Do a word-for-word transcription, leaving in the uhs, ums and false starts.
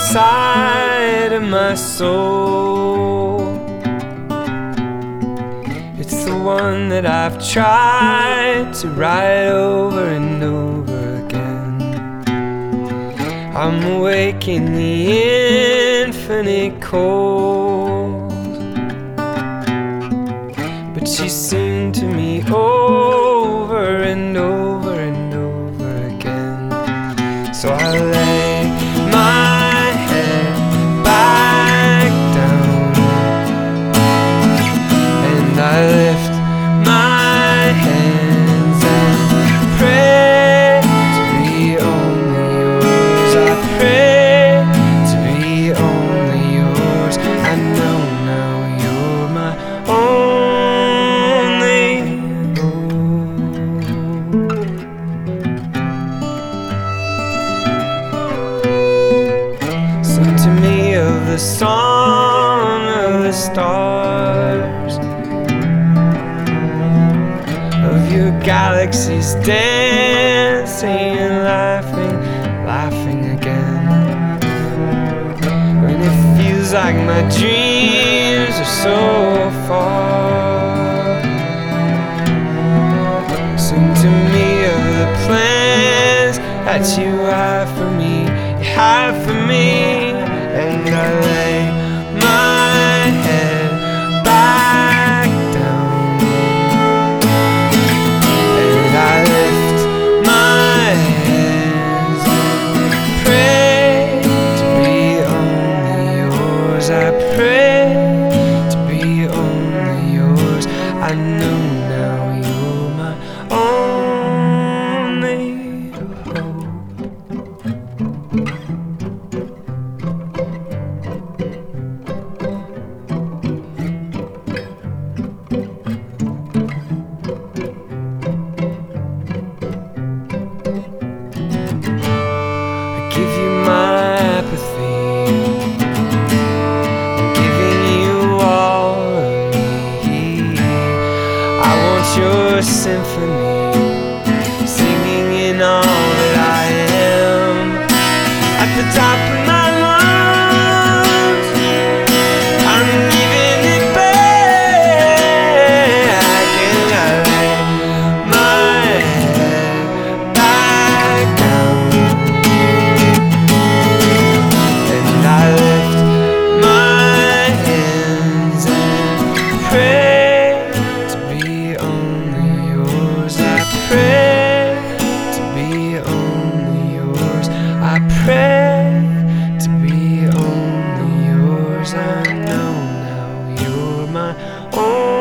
inside of my soul. It's the one that I've tried to write over and over again. I'm awake in the infinite cold, but she's seen to me over and over and over again. So I lay my head back down and I lift my hands and pray to be only yours. I pray to be only yours. I know now you're my only hope. Sing to me of the song of the stars, of your galaxies dancing and laughing, laughing again. When it feels like my dreams are so far, sing to me of the plans that you have for me, you have for me. And I lay my head back down and I lift my hands and pray to be only yours. I pray to be only yours. I know now you're my only hope. Give you my apathy, I'm giving you all of me. I want your symphony, singing in all that I am. At the top of my lungs, I'm giving it back. And I lay my head back down and I lift my hands and pray to be only yours. I pray to be only yours. I pray to be only yours. I know now you're my own.